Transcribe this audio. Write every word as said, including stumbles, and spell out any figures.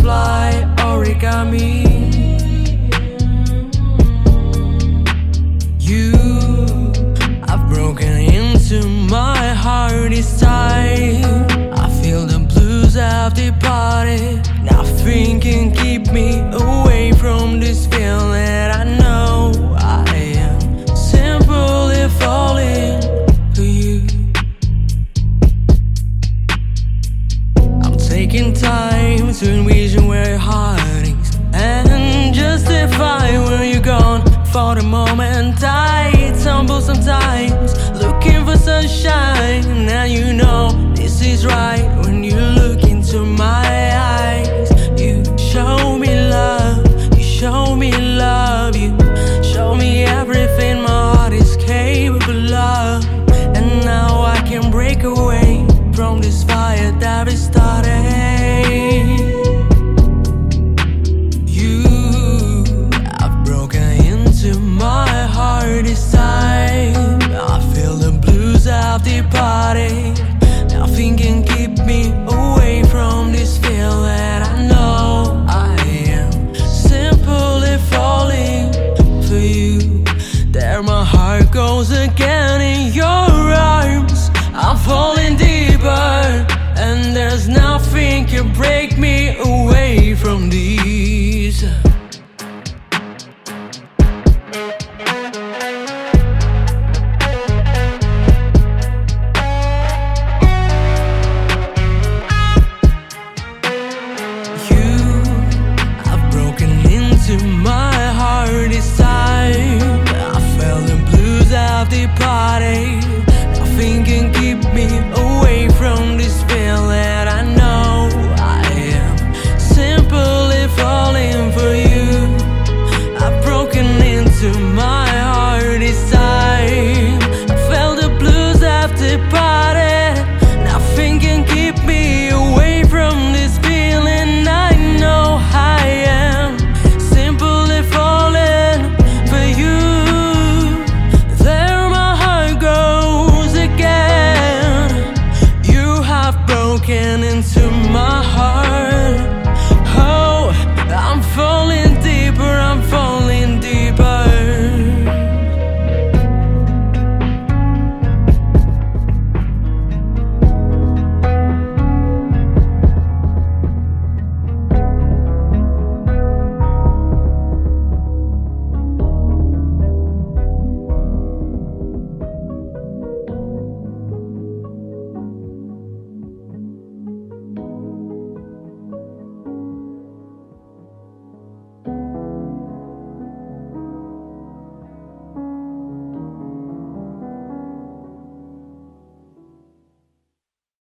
butterfly origami. You have broken into my heart this time. I feel the blues have departed. Nothing can keep me away from this feeling. I know I am simply falling for you. I'm taking time to envision where your heart is and justify where you're gone. For the moment I tumble sometimes, looking for sunshine. And you know this is right when you look into my eyes. You show me love, you show me love. You show me everything my heart is capable of. And now I can break away from this fire that we started. This time I feel the blues have departed. Nothing can keep me away from this feeling. I know I am simply falling for you. There my heart goes again in your arms. I'm falling deeper, and there's nothing can break me away from these. My heart this time I felt the blues have departed. Nothing can keep me away from this feeling. I know I am simply falling for you. I've broken into my heart this time. I felt the blues have departed. Nothing can keep me away from this feeling. I know I am into